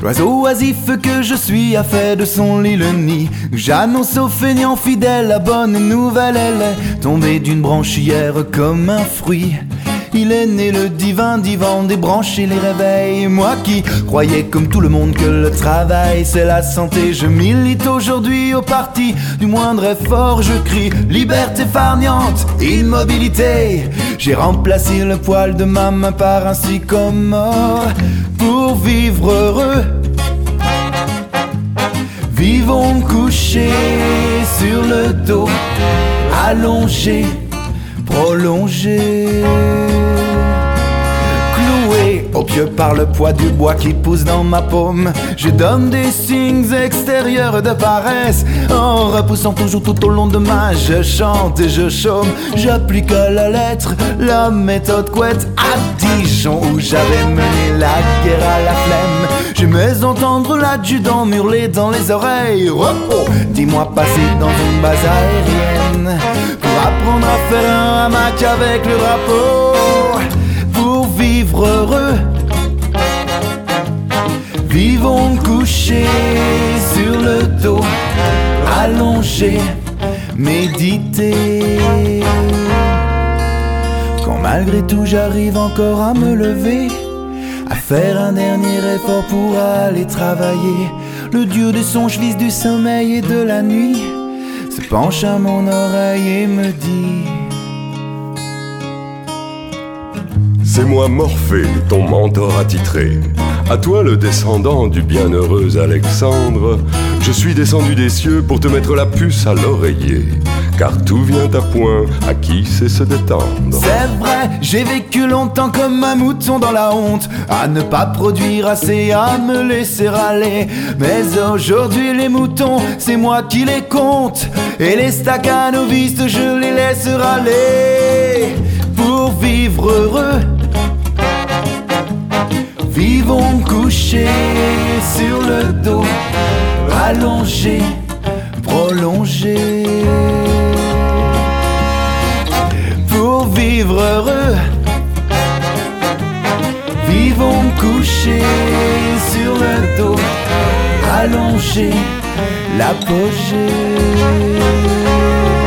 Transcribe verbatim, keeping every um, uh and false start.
L'oiseau oisif que je suis a fait de son lit le nid. J'annonce aux feignants fidèles la bonne nouvelle, elle est tombée d'une branche hier comme un fruit. Il est né le divin divan des branches et les réveils. Moi qui croyais comme tout le monde que le travail c'est la santé, je milite aujourd'hui au parti du moindre effort. Je crie liberté farniente, immobilité. J'ai remplacé le poil de ma main par un sycomore. Pour vivre heureux, vivons couchés sur le dos, allongés, prolongés, cloués au pied par le poids du bois qui pousse dans ma paume. Je donne des signes extérieurs de paresse en repoussant toujours tout au long de ma. Je chante et je chôme, j'applique à la lettre la méthode couette à Dijon où j'avais mené la guerre à la flemme. J'aimais entendre l'adjudant hurler dans les oreilles. Repos, dis-moi passer dans une base aérienne pour apprendre à faire un hamac avec le drapeau. Pour vivre heureux, vivons couchés sur le dos, allongés, méditer. Quand malgré tout j'arrive encore à me lever, à faire un dernier effort pour aller travailler, le dieu des songes, fils du sommeil et de la nuit, se penche à mon oreille et me dit: c'est moi Morphée, ton mentor attitré. À toi le descendant du bienheureux Alexandre. Je suis descendu des cieux pour te mettre la puce à l'oreiller, car tout vient à point à qui sait se détendre. C'est vrai, j'ai vécu longtemps comme un mouton dans la honte, à ne pas produire assez, à me laisser aller. Mais aujourd'hui les moutons, c'est moi qui les compte, et les staccanovistes, je les laisse râler. Pour vivre heureux, vivons couchés sur le dos, allongés, prolongés. Pour vivre heureux, vivons couchés sur le dos, allongés, l'apogée.